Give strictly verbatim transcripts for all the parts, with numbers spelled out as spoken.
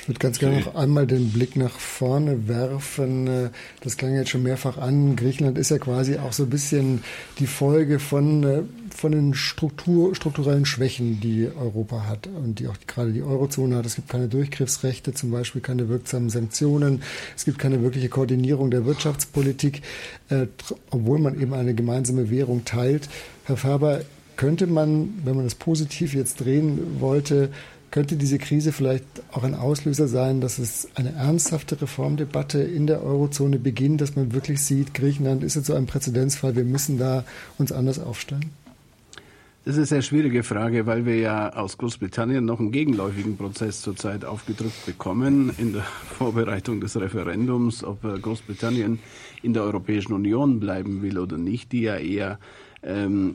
Ich würde ganz gerne noch einmal den Blick nach vorne werfen. Das klang jetzt schon mehrfach an. Griechenland ist ja quasi auch so ein bisschen die Folge von, von den Struktur, strukturellen Schwächen, die Europa hat und die auch gerade die Eurozone hat. Es gibt keine Durchgriffsrechte, zum Beispiel keine wirksamen Sanktionen. Es gibt keine wirkliche Koordinierung der Wirtschaftspolitik, äh, obwohl man eben eine gemeinsame Währung teilt. Herr Ferber, könnte man, wenn man das positiv jetzt drehen wollte, könnte diese Krise vielleicht auch ein Auslöser sein, dass es eine ernsthafte Reformdebatte in der Eurozone beginnt, dass man wirklich sieht, Griechenland ist jetzt so ein Präzedenzfall, wir müssen da uns anders aufstellen? Das ist eine sehr schwierige Frage, weil wir ja aus Großbritannien noch einen gegenläufigen Prozess zurzeit aufgedrückt bekommen in der Vorbereitung des Referendums, ob Großbritannien in der Europäischen Union bleiben will oder nicht, die ja eher ähm,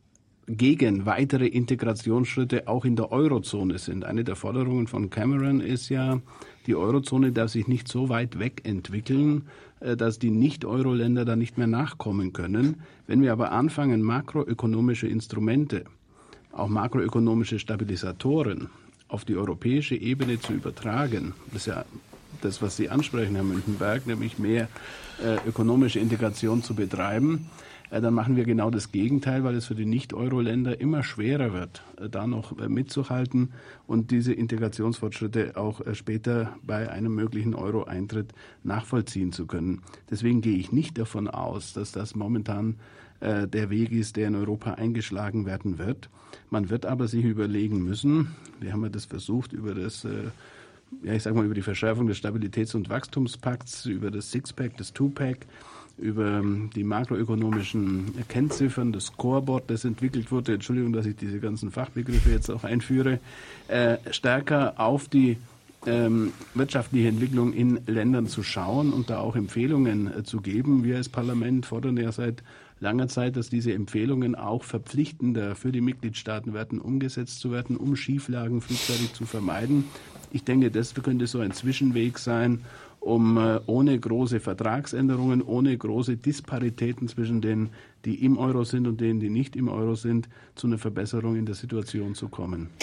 gegen weitere Integrationsschritte auch in der Eurozone sind. Eine der Forderungen von Cameron ist ja, die Eurozone darf sich nicht so weit wegentwickeln, dass die Nicht-Euro-Länder da nicht mehr nachkommen können. Wenn wir aber anfangen, makroökonomische Instrumente, auch makroökonomische Stabilisatoren auf die europäische Ebene zu übertragen, das ist ja das, was Sie ansprechen, Herr Münchenberg, nämlich mehr äh, ökonomische Integration zu betreiben, dann machen wir genau das Gegenteil, weil es für die Nicht-Euro-Länder immer schwerer wird, da noch mitzuhalten und diese Integrationsfortschritte auch später bei einem möglichen Euro-Eintritt nachvollziehen zu können. Deswegen gehe ich nicht davon aus, dass das momentan äh, der Weg ist, der in Europa eingeschlagen werden wird. Man wird aber sich überlegen müssen, wir haben ja das versucht über das äh, ja, ich sage mal, über die Verschärfung des Stabilitäts- und Wachstumspakts, über das Sixpack, das Twopack, über die makroökonomischen Kennziffern, das Scoreboard, das entwickelt wurde, Entschuldigung, dass ich diese ganzen Fachbegriffe jetzt auch einführe, äh, stärker auf die ähm, wirtschaftliche Entwicklung in Ländern zu schauen und da auch Empfehlungen äh, zu geben. Wir als Parlament fordern ja seit langer Zeit, dass diese Empfehlungen auch verpflichtender für die Mitgliedstaaten werden, umgesetzt zu werden, um Schieflagen frühzeitig zu vermeiden. Ich denke, das könnte so ein Zwischenweg sein, um äh, ohne große Vertragsänderungen, ohne große Disparitäten zwischen denen, die im Euro sind und denen, die nicht im Euro sind, zu einer Verbesserung in der Situation zu kommen.